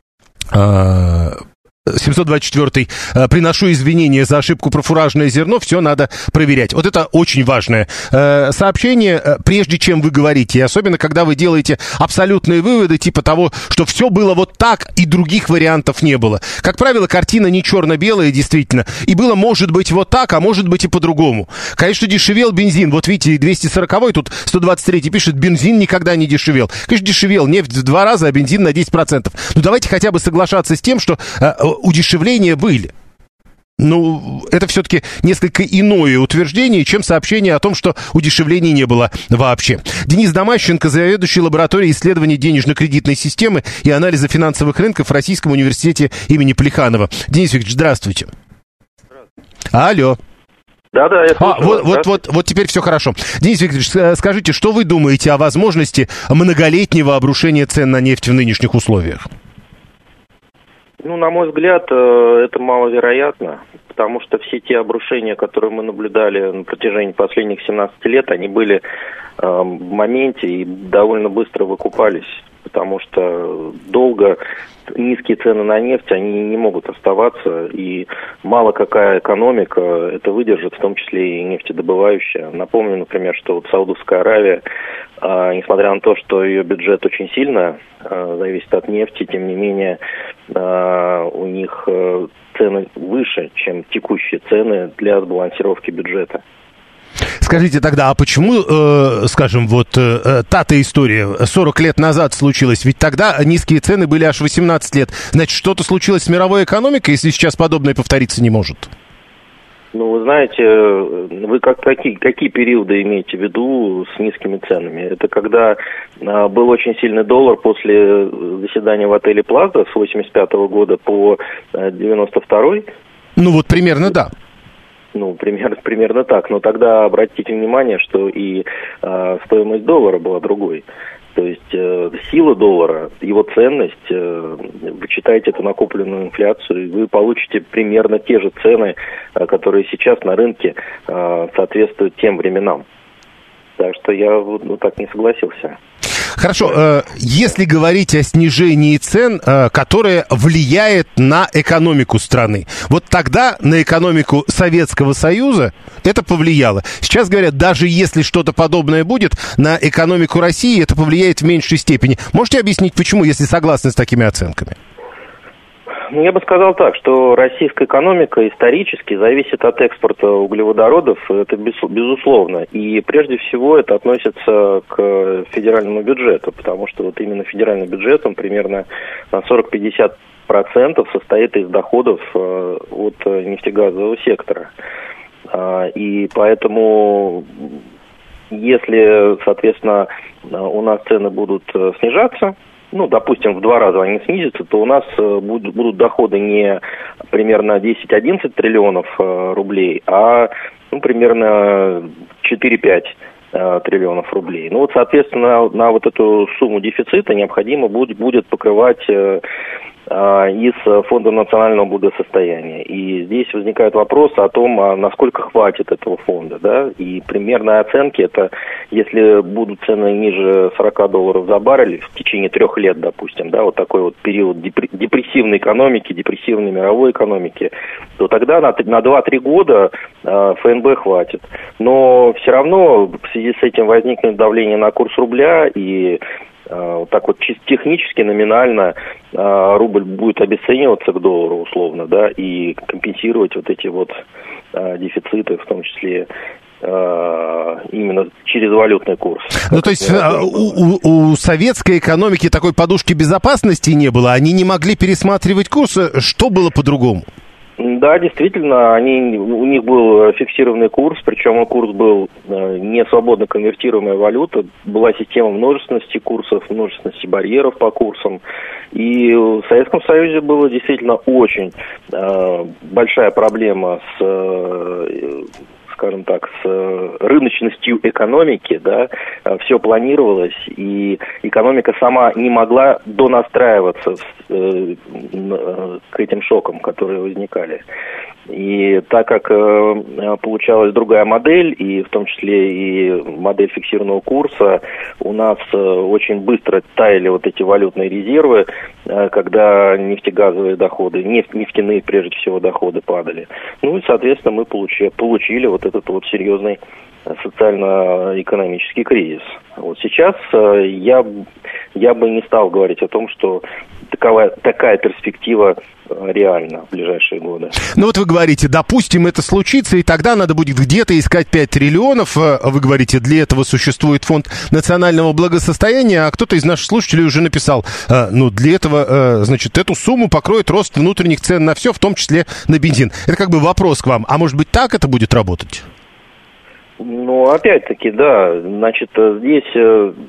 Speaker 4: А, семьсот двадцать четвёртый. Приношу извинения за ошибку про фуражное зерно. Все надо проверять. Вот это очень важное э, сообщение, прежде чем вы говорите. И особенно, когда вы делаете абсолютные выводы, типа того, что все было вот так, и других вариантов не было. Как правило, картина не черно-белая, действительно. И было, может быть, вот так, а может быть и по-другому. Конечно, дешевел бензин. Вот видите, двести сороковой, тут сто двадцать третий пишет, бензин никогда не дешевел. Конечно, дешевел. Нефть в два раза, а бензин на десять процентов. Ну, давайте хотя бы соглашаться с тем, что... Э, удешевления были. Ну, это все-таки несколько иное утверждение, чем сообщение о том, что удешевлений не было вообще. Денис Домащенко, заведующий лабораторией исследований денежно-кредитной системы и анализа финансовых рынков в Российском университете имени Плеханова. Денис Викторович, здравствуйте. Здравствуйте. Алло.
Speaker 7: Да, да, я слушаю.
Speaker 4: А, вот, вот, вот, вот теперь все хорошо. Денис Викторович, скажите, что вы думаете о возможности многолетнего обрушения цен на нефть в нынешних условиях?
Speaker 7: Ну, на мой взгляд, это маловероятно, потому что все те обрушения, которые мы наблюдали на протяжении последних семнадцати лет, они были в моменте и довольно быстро выкупались, потому что долго низкие цены на нефть, они не могут оставаться, и мало какая экономика это выдержит, в том числе и нефтедобывающая. Напомню, например, что вот Саудовская Аравия, э, несмотря на то, что ее бюджет очень сильно э, зависит от нефти, тем не менее э, у них э, цены выше, чем текущие цены для сбалансировки бюджета.
Speaker 4: Скажите тогда, а почему, э, скажем, вот э, та-то история сорок лет назад случилась? Ведь тогда низкие цены были аж восемнадцать лет. Значит, что-то случилось с мировой экономикой, если сейчас подобное повториться не может?
Speaker 7: Ну, вы знаете, вы как, какие, какие периоды имеете в виду с низкими ценами? Это когда а, был очень сильный доллар после заседания в отеле Плаза с восемьдесят пятого года по девяносто второй?
Speaker 4: Ну, вот примерно да.
Speaker 7: Ну, примерно, примерно так. Но тогда обратите внимание, что и э, стоимость доллара была другой. То есть э, сила доллара, его ценность, э, вы читаете эту накопленную инфляцию, и вы получите примерно те же цены, э, которые сейчас на рынке э, соответствуют тем временам. Так что я ну, так не согласился.
Speaker 4: Хорошо, э, если говорить о снижении цен, э, которое влияет на экономику страны, вот тогда на экономику Советского Союза это повлияло. Сейчас говорят, даже если что-то подобное будет, на экономику России это повлияет в меньшей степени. Можете объяснить, почему, если согласны с такими оценками?
Speaker 7: Ну, я бы сказал так, что российская экономика исторически зависит от экспорта углеводородов, это безусловно. И прежде всего это относится к федеральному бюджету, потому что вот именно федеральный бюджет, он примерно на сорок-пятьдесят процентов состоит из доходов от нефтегазового сектора. И поэтому, если, соответственно, у нас цены будут снижаться, ну, допустим, в два раза они снизятся, то у нас будут, будут доходы не примерно десять-одиннадцать триллионов э, рублей, а ну, примерно четыре-пять э, триллионов рублей. Ну, вот, соответственно, на вот эту сумму дефицита необходимо будет, будет покрывать э, э, из Фонда национального благосостояния. И здесь возникает вопрос о том, а насколько хватит этого фонда, да, и примерные оценки, это если будут цены ниже сорок долларов за баррель в течение трех лет, допустим, да, вот такой вот период депрессивной экономики, депрессивной мировой экономики, то тогда на, на два-три года э, ФНБ хватит. Но все равно в связи с этим возникнет давление на курс рубля, и э, вот так вот чисто технически, номинально э, рубль будет обесцениваться к доллару условно, да, и компенсировать вот эти вот э, дефициты, в том числе именно через валютный курс.
Speaker 4: Ну, то есть у, у, у советской экономики такой подушки безопасности не было? Они не могли пересматривать курсы? Что было по-другому?
Speaker 7: Да, действительно, они, у них был фиксированный курс, причем курс был не свободно конвертируемая валюта, была система множественности курсов, множественности барьеров по курсам. И в Советском Союзе была действительно очень э, большая проблема с... Э, скажем так, с рыночностью экономики, да, все планировалось, и экономика сама не могла донастраиваться э, к этим шокам, которые возникали. И так как э, получалась другая модель, и в том числе и модель фиксированного курса, у нас э, очень быстро таяли вот эти валютные резервы, э, когда нефтегазовые доходы, нефть, нефтяные прежде всего доходы падали. Ну и, соответственно, мы получили, получили вот этот вот серьезный социально-экономический кризис. Вот сейчас э, я, я бы не стал говорить о том, что такая, такая перспектива реально в ближайшие годы.
Speaker 4: Ну вот вы говорите, допустим, это случится, и тогда надо будет где-то искать пять триллионов. Вы говорите, для этого существует фонд национального благосостояния, а кто-то из наших слушателей уже написал, ну для этого, значит, эту сумму покроет рост внутренних цен на все, в том числе на бензин. Это как бы вопрос к вам. А может быть, так это будет работать?
Speaker 7: Ну, опять-таки, да. Значит, здесь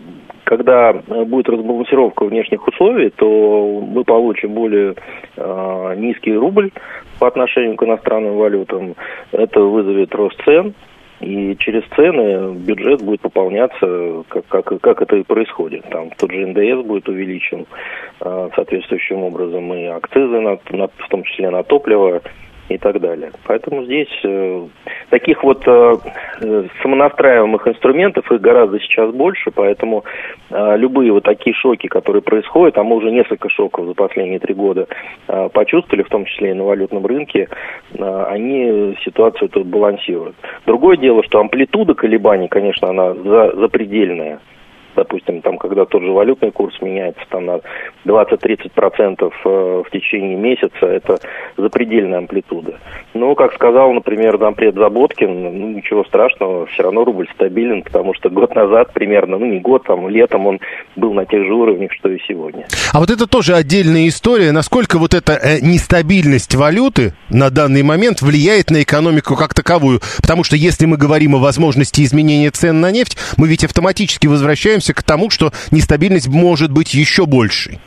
Speaker 7: когда будет разбалансировка внешних условий, то мы получим более э, низкий рубль по отношению к иностранным валютам. Это вызовет рост цен. И через цены бюджет будет пополняться, как, как, как это и происходит. Там тот же эн дэ эс будет увеличен э, соответствующим образом, и акцизы, на, на, в том числе на топливо и так далее. Поэтому здесь э, таких вот э, самонастраиваемых инструментов, их гораздо сейчас больше, поэтому э, любые вот такие шоки, которые происходят, а мы уже несколько шоков за последние три года э, почувствовали, в том числе и на валютном рынке, э, они ситуацию тут балансируют. Другое дело, что амплитуда колебаний, конечно, она за, запредельная. Допустим, там, когда тот же валютный курс меняется там, на двадцать-тридцать процентов в течение месяца, это запредельная амплитуда. Но, как сказал, например, зампред Заботкин, ну, ничего страшного, все равно рубль стабилен, потому что год назад примерно, ну, не год, там, летом он был на тех же уровнях, что и сегодня.
Speaker 4: А вот это тоже отдельная история. Насколько вот эта э, нестабильность валюты на данный момент влияет на экономику как таковую? Потому что если мы говорим о возможности изменения цен на нефть, мы ведь автоматически возвращаемся к тому, что нестабильность может быть еще большей.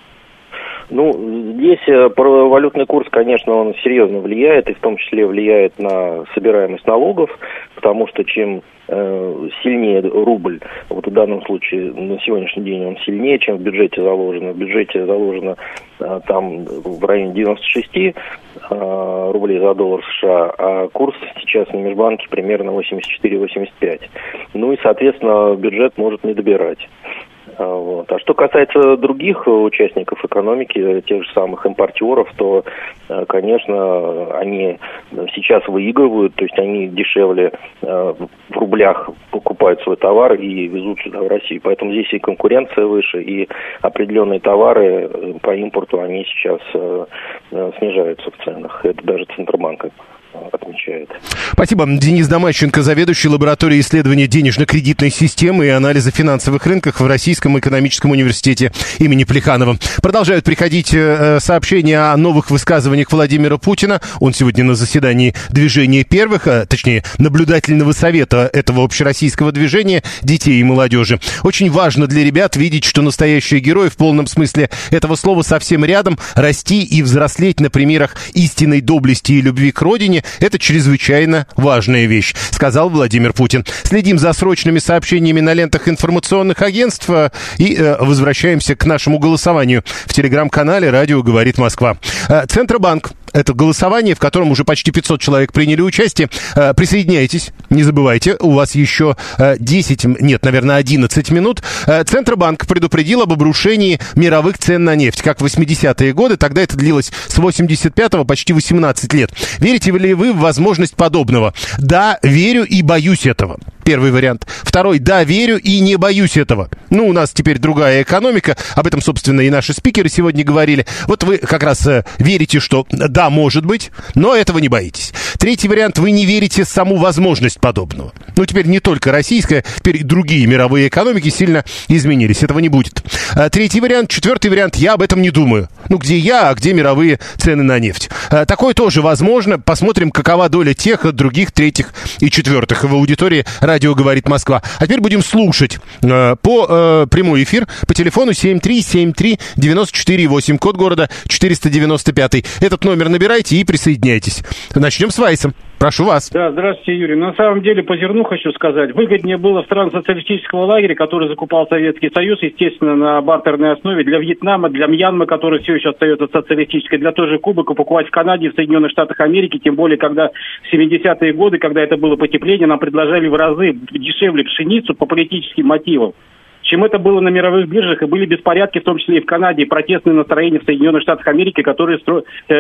Speaker 7: Ну, здесь валютный курс, конечно, он серьезно влияет, и в том числе влияет на собираемость налогов, потому что чем э, сильнее рубль, вот в данном случае на сегодняшний день он сильнее, чем в бюджете заложено. В бюджете заложено э, там в районе девяносто шесть э, рублей за доллар США, а курс сейчас на межбанке примерно восемьдесят четыре - восемьдесят пять. Ну и, соответственно, бюджет может не добирать. Вот. А что касается других участников экономики, тех же самых импортеров, то, конечно, они сейчас выигрывают, то есть они дешевле в рублях покупают свой товар и везут сюда, в Россию. Поэтому здесь и конкуренция выше, и определенные товары по импорту, они сейчас снижаются в ценах. Это даже Центробанк отмечает.
Speaker 4: Спасибо. Денис Домащенко, заведующий лабораторией исследования денежно-кредитной системы и анализа финансовых рынков в Российском экономическом университете имени Плеханова. Продолжают приходить э, сообщения о новых высказываниях Владимира Путина. Он сегодня на заседании движения первых, а, точнее, наблюдательного совета этого общероссийского движения детей и молодежи. Очень важно для ребят видеть, что настоящие герои в полном смысле этого слова совсем рядом, расти и взрослеть на примерах истинной доблести и любви к родине. Это чрезвычайно важная вещь, сказал Владимир Путин. Следим за срочными сообщениями на лентах информационных агентств и э, возвращаемся к нашему голосованию в телеграм-канале «Радио говорит Москва». Э, Центробанк. Это голосование, в котором уже почти пятьсот человек приняли участие. Э, присоединяйтесь, не забывайте, у вас еще э, десять, нет, наверное, одиннадцать минут. Э, Центробанк предупредил об обрушении мировых цен на нефть, как в восьмидесятые годы. Тогда это длилось с восемьдесят пятого почти восемнадцать лет. Верите ли вы в возможность подобного? Да, верю и боюсь этого. Первый вариант. Второй. Да, верю и не боюсь этого. Ну, у нас теперь другая экономика. Об этом, собственно, и наши спикеры сегодня говорили. Вот вы как раз э, верите, что да, может быть, но этого не боитесь. Третий вариант. Вы не верите в саму возможность подобного. Ну, теперь не только российская, теперь и другие мировые экономики сильно изменились. Этого не будет. А, третий вариант. Четвертый вариант. Я об этом не думаю. Ну, где я, а где мировые цены на нефть. А, такое тоже возможно. Посмотрим, какова доля тех, других, третьих и четвертых в аудитории «Радио говорит Москва». А теперь будем слушать э, по э, прямой эфир по телефону семь три семь три девять четыре восемь, код города четыреста девяносто пять. Этот номер набирайте и присоединяйтесь. Начнем с Вайса. Прошу вас.
Speaker 8: Да, здравствуйте, Юрий. На самом деле, по зерну хочу сказать. Выгоднее было в странах социалистического лагеря, который закупал Советский Союз, естественно, на бартерной основе, для Вьетнама, для Мьянмы, который все еще остается социалистической, для той же Кубы, покупать в Канаде, в Соединенных Штатах Америки, тем более, когда в семидесятые годы, когда это было потепление, нам предложили в разы дешевле пшеницу по политическим мотивам, чем это было на мировых биржах, и были беспорядки, в том числе и в Канаде, и протестные настроения в Соединенных Штатах Америки, которые стро...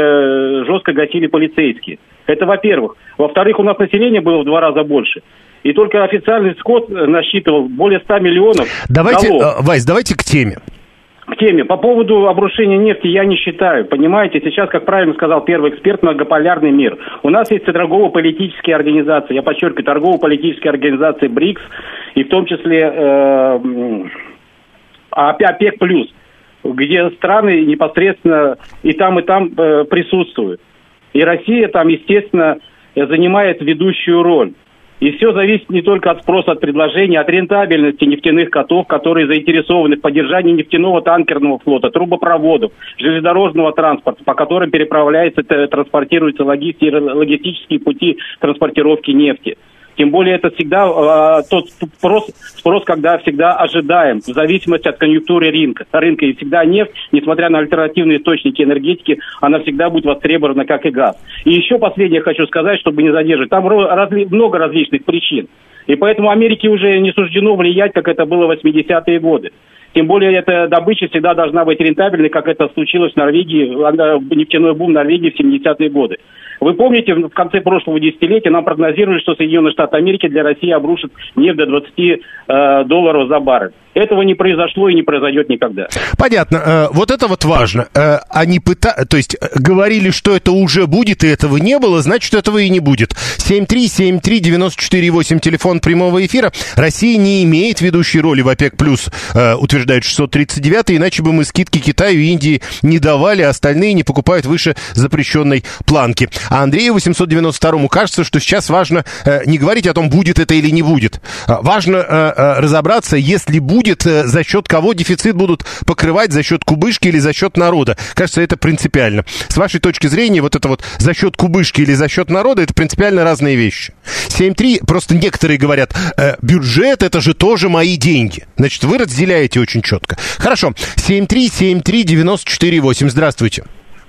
Speaker 8: э, жестко гасили полицейские. Это во-первых. Во-вторых, у нас население было в два раза больше. И только официальный скот насчитывал более ста миллионов
Speaker 4: давайте,
Speaker 8: голов.
Speaker 4: Вась, давайте к теме.
Speaker 8: К теме. По поводу обрушения нефти я не считаю. Понимаете, сейчас, как правильно сказал первый эксперт, многополярный мир. У нас есть торгово-политические организации, я подчеркиваю, торгово-политические организации БРИКС, и в том числе э, ОПЕК+, где страны непосредственно и там, и там э, присутствуют. И Россия там, естественно, занимает ведущую роль. И все зависит не только от спроса, от предложения, от рентабельности нефтяных котов, которые заинтересованы в поддержании нефтяного танкерного флота, трубопроводов, железнодорожного транспорта, по которым переправляется, транспортируются логисти- логистические пути транспортировки нефти. Тем более это всегда э, тот спрос, спрос, когда всегда ожидаем, в зависимости от конъюнктуры рынка. рынка. И всегда нефть, несмотря на альтернативные источники энергетики, она всегда будет востребована, как и газ. И еще последнее хочу сказать, чтобы не задерживать. Там разли, много различных причин. И поэтому Америке уже не суждено влиять, как это было в восьмидесятые годы. Тем более, эта добыча всегда должна быть рентабельной, как это случилось в Норвегии, нефтяной бум в Норвегии в семидесятые годы. Вы помните, в конце прошлого десятилетия нам прогнозировали, что Соединенные Штаты Америки для России обрушат нефть до двадцати э, долларов за баррель. Этого не произошло и не произойдет никогда.
Speaker 4: Понятно. Вот это вот важно. Они пыта... То есть говорили, что это уже будет, и этого не было, значит, этого и не будет. семь три семь три девять четыре восемь, телефон прямого эфира. Россия не имеет ведущей роли в ОПЕК+, утверждает шестьсот тридцать девятый, иначе бы мы скидки Китаю и Индии не давали, а остальные не покупают выше запрещенной планки. А Андрею восемьсот девяносто второму кажется, что сейчас важно не говорить о том, будет это или не будет. Важно разобраться, если будет, за счет кого дефицит будут покрывать, за счет кубышки или за счет народа. Кажется, это принципиально. С вашей точки зрения, вот это вот за счет кубышки или за счет народа, это принципиально разные вещи. семь три, просто некоторые говорят, э, бюджет это же тоже мои деньги. Значит, вы разделяете очень четко. Хорошо. семь три семь три девять четыре восемь. Здравствуйте.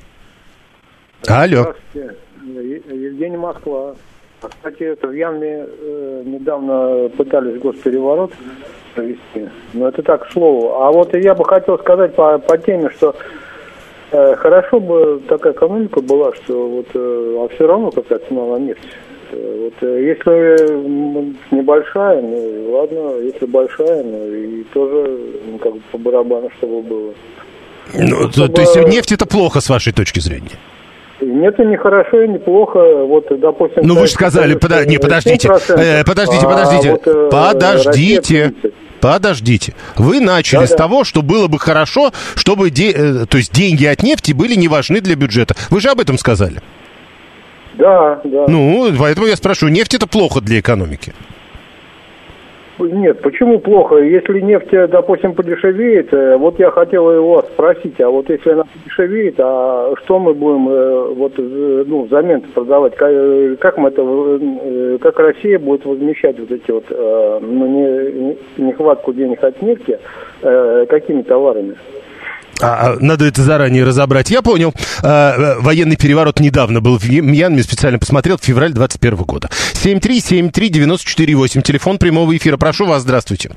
Speaker 4: Алло.
Speaker 9: Здравствуйте. Евгений, Москва. Кстати, это в Янме э, недавно пытались госпереворот провести. Но это так, к слову. А вот я бы хотел сказать по, по теме, что э, хорошо бы такая экономика была, что вот, э, а все равно какая цена на нефть. Э, вот, э, если небольшая, ну ладно, если большая, ну и тоже ну, как бы по барабану, чтобы было.
Speaker 4: Ну,
Speaker 9: чтобы...
Speaker 4: то, то есть нефть это плохо с вашей точки зрения?
Speaker 9: Нет, не хорошо и неплохо. Вот, допустим...
Speaker 4: Ну, вы же сказали, подо... не, подождите, э, подождите, подождите, а, вот, подождите, подождите. Вы начали да, с да. того, что было бы хорошо, чтобы де... то есть деньги от нефти были не важны для бюджета. Вы же об этом сказали.
Speaker 9: Да, да.
Speaker 4: Ну, поэтому я спрашиваю, нефть это плохо для экономики?
Speaker 9: Нет, почему плохо? Если нефть, допустим, подешевеет, вот я хотел его спросить, а вот если она подешевеет, а что мы будем вот, ну, взамен продавать? Как мы это, как Россия будет возмещать вот эти вот, ну, не, нехватку денег от нефти, какими товарами?
Speaker 4: А, надо это заранее разобрать. Я понял. А, военный переворот недавно был в Мьянме, специально посмотрел, в феврале двадцать первого года. семь три семь три девять четыре восемь, телефон прямого эфира. Прошу вас, здравствуйте.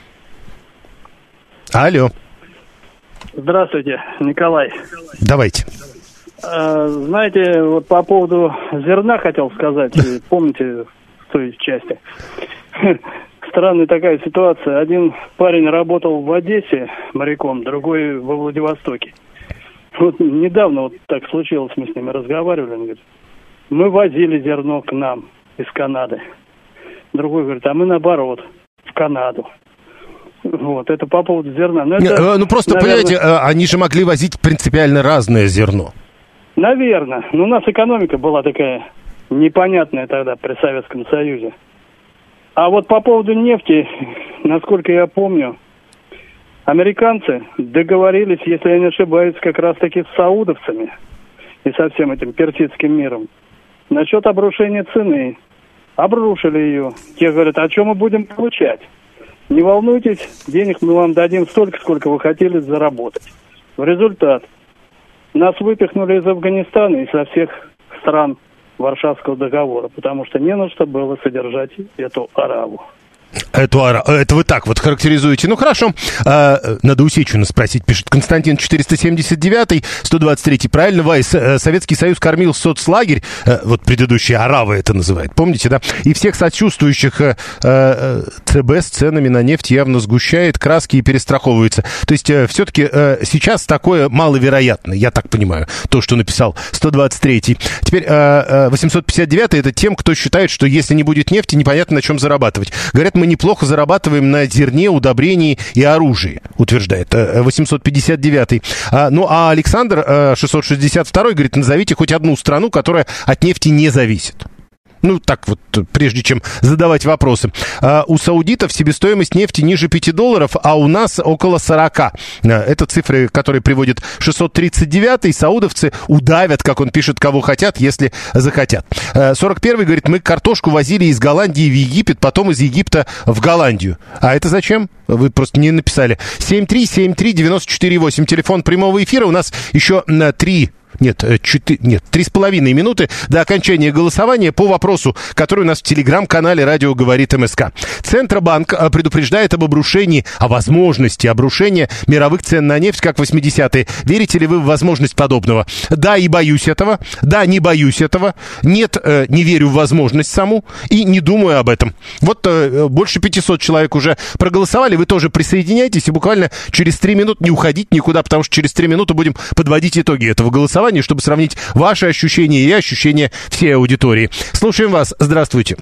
Speaker 4: Алло.
Speaker 10: Здравствуйте, Николай.
Speaker 4: Давайте.
Speaker 10: А, знаете, вот по поводу зерна хотел сказать. Помните в той части? Странная такая ситуация. Один парень работал в Одессе моряком, другой во Владивостоке. Вот недавно вот так случилось, мы с ними разговаривали. Он говорит, мы возили зерно к нам из Канады. Другой говорит, а мы наоборот, в Канаду. Вот, это по поводу зерна. Но это,
Speaker 4: ну просто, наверное, понимаете, они же могли возить принципиально разное зерно.
Speaker 10: Наверное. Но у нас экономика была такая непонятная тогда при Советском Союзе. А вот по поводу нефти, насколько я помню, американцы договорились, если я не ошибаюсь, как раз-таки с саудовцами и со всем этим персидским миром насчет обрушения цены. Обрушили ее. Те говорят, а что мы будем получать? Не волнуйтесь, денег мы вам дадим столько, сколько вы хотели заработать. В результат нас выпихнули из Афганистана и со всех стран Варшавского договора, потому что не на что было содержать эту араву.
Speaker 4: Эту ара... Это вы так вот характеризуете. Ну, хорошо. А, надо у Сечина спросить, пишет Константин четыреста семьдесят девятый, сто двадцать третий. Правильно, Вайс, Советский Союз кормил соцлагерь, вот предыдущие аравы это называют, помните, да? И всех сочувствующих а, а, ЦБ с ценами на нефть явно сгущает краски и перестраховывается. То есть, а, все-таки а, сейчас такое маловероятно, я так понимаю, то, что написал сто двадцать третий. Теперь а, а, восемьсот пятьдесят девятый это тем, кто считает, что если не будет нефти, непонятно на чем зарабатывать. Говорят, мы неплохо зарабатываем на зерне, удобрении и оружии, утверждает восемьсот пятьдесят девятый. А, ну, а Александр шестьсот шестьдесят второй говорит, назовите хоть одну страну, которая от нефти не зависит. Ну, так вот, прежде чем задавать вопросы. А, у саудитов себестоимость нефти ниже пяти долларов, а у нас около сорока. Это цифры, которые приводит шестьсот тридцать девятый. Саудовцы удавят, как он пишет, кого хотят, если захотят. сорок первый говорит, мы картошку возили из Голландии в Египет, потом из Египта в Голландию. А это зачем? Вы просто не написали. семь три семь три девять четыре восемь. Телефон прямого эфира. У нас еще три... Нет, четыре, нет, три с половиной минуты до окончания голосования по вопросу, который у нас в телеграм-канале «Радио говорит МСК». Центробанк предупреждает об обрушении, о возможности обрушения мировых цен на нефть, как в восьмидесятые. Верите ли вы в возможность подобного? Да, и боюсь этого. Да, не боюсь этого. Нет, э, не верю в возможность саму и не думаю об этом. Вот э, больше пятисот человек уже проголосовали. Вы тоже присоединяйтесь и буквально через три минуты не уходить никуда, потому что через три минуты будем подводить итоги этого голосования, чтобы сравнить ваши ощущения и ощущения всей аудитории. Слушаем вас. Здравствуйте.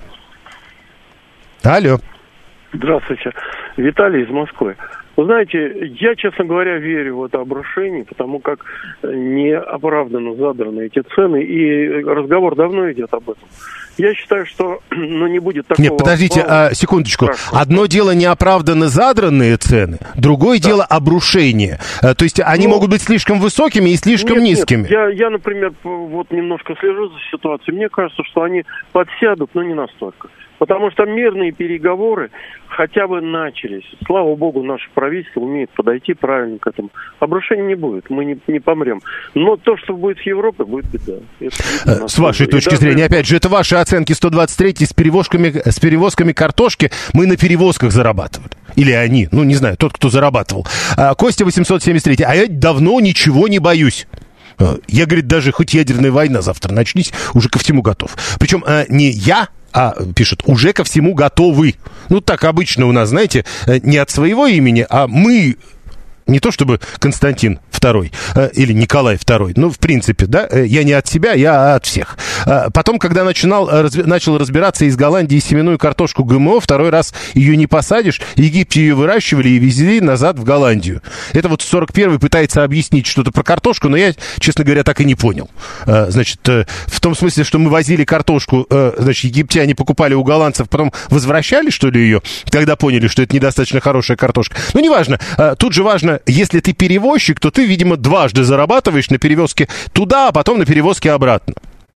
Speaker 4: Алло.
Speaker 11: Здравствуйте. Виталий из Москвы. Вы знаете, я, честно говоря, верю в это обрушение, потому как неоправданно задраны эти цены, и разговор давно идет об этом. Я считаю, что ну, не будет такого...
Speaker 4: Нет, подождите, а, секундочку. Страшного. Одно дело неоправданно задранные цены, другое да. дело обрушение. А, то есть они ну, могут быть слишком высокими и слишком нет, низкими.
Speaker 11: Нет. Я, я, например, вот немножко слежу за ситуацией. Мне кажется, что они подсядут, но не настолько. Потому что мирные переговоры хотя бы начались. Слава богу, наше правительство умеет подойти правильно к этому. Обрушения не будет, мы не, не помрем. Но то, что будет с Европой, будет беда. Это
Speaker 4: с вашей точки даже... зрения, опять же, это ваши оценки. Сто двадцать третий с перевозками, с перевозками картошки. Мы на перевозках зарабатывали. Или они, ну не знаю, тот, кто зарабатывал. А, Костя восемьсот семьдесят три. А я давно ничего не боюсь. Я, говорит, даже хоть ядерная война завтра начнись, уже ко всему готов. Причем не я, а, пишет, уже ко всему готовы. Ну, так обычно у нас, знаете, не от своего имени, а мы... Не то чтобы Константин второй э, или Николай второй, ну, в принципе, да, э, я не от себя, я от всех. Э, потом, когда начинал, разби- начал разбираться из Голландии семенную картошку ГМО, второй раз ее не посадишь, в Египте ее выращивали и везли назад в Голландию. Это вот сорок первый пытается объяснить что-то про картошку, но я, честно говоря, так и не понял. Э, значит, э, в том смысле, что мы возили картошку, э, значит, египтяне покупали у голландцев, потом возвращали, что ли, ее, когда поняли, что это недостаточно хорошая картошка. Ну, неважно. Э, тут же важно, если ты перевозчик, то ты, видимо, дважды зарабатываешь на перевозке туда, а потом на перевозке обратно.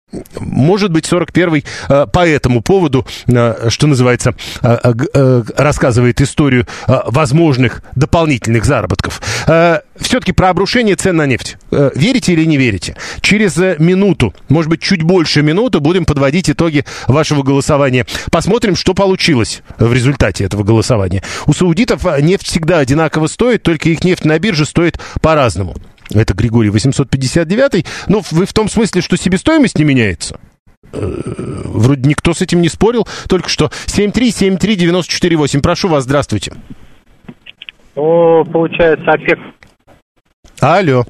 Speaker 4: Может быть, сорок первый э, по этому поводу, э, что называется, э, э, рассказывает историю э, возможных дополнительных заработков. Э, все-таки про обрушение цен на нефть. Э, верите или не верите? Через э, минуту, может быть, чуть больше минуты, будем подводить итоги вашего голосования. Посмотрим, что получилось в результате этого голосования. У саудитов нефть всегда одинаково стоит, только их нефть на бирже стоит по-разному. Это Григорий восемьсот пятьдесят девятый. Ну, вы в том смысле, что себестоимость не меняется? Вроде никто с этим не спорил. Только что семь три семь три девять четыре восемь. Прошу вас, здравствуйте.
Speaker 12: Ну, получается, ОПЕК.
Speaker 4: Алло.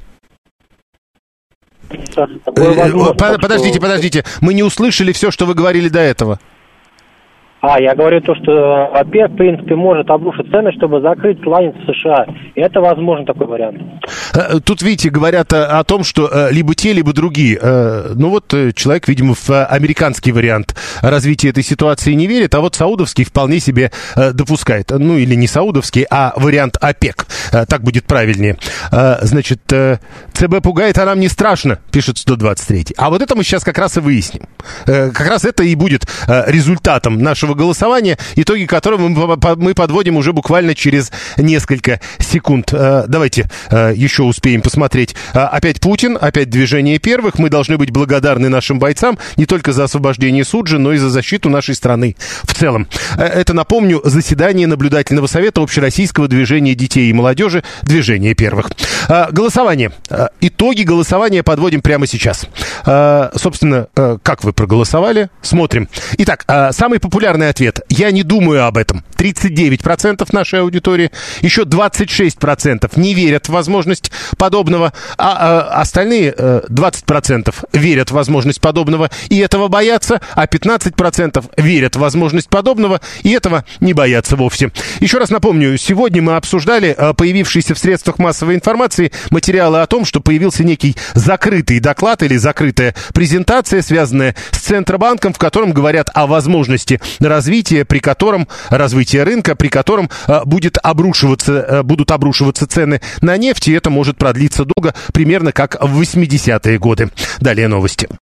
Speaker 4: Э, подождите, подождите. Мы не услышали все, что вы говорили до этого.
Speaker 12: А, я говорю то, что ОПЕК, в принципе, может обрушить цены, чтобы закрыть кланяться США. И это возможно такой вариант.
Speaker 4: Тут, видите, говорят о том, что либо те, либо другие. Ну вот человек, видимо, в американский вариант развития этой ситуации не верит, а вот саудовский вполне себе допускает. Ну или не саудовский, а вариант ОПЕК. Так будет правильнее. Значит, ЦБ пугает, а нам не страшно, пишет сто двадцать третий. А вот это мы сейчас как раз и выясним. Как раз это и будет результатом нашего голосования, итоги которого мы подводим уже буквально через несколько секунд. Давайте еще успеем посмотреть. Опять Путин, опять движение первых. Мы должны быть благодарны нашим бойцам не только за освобождение Суджи, но и за защиту нашей страны в целом. Это, напомню, заседание наблюдательного совета общероссийского движения детей и молодежи «Движение первых». Голосование. Итоги голосования подводим прямо сейчас. Собственно, как вы проголосовали? Смотрим. Итак, самый популярный ответ. Я не думаю об этом. тридцать девять процентов нашей аудитории, еще двадцать шесть процентов не верят в возможность подобного, а, а остальные э, двадцать процентов верят в возможность подобного и этого боятся, а пятнадцать процентов верят в возможность подобного и этого не боятся вовсе. Еще раз напомню, сегодня мы обсуждали э, появившиеся в средствах массовой информации материалы о том, что появился некий закрытый доклад или закрытая презентация, связанная с Центробанком, в котором говорят о возможности развития, при котором развитие рынка, при котором э, будет обрушиваться, э, будут обрушиваться цены на нефть, и это может продлиться долго, примерно как в восьмидесятые годы. Далее новости.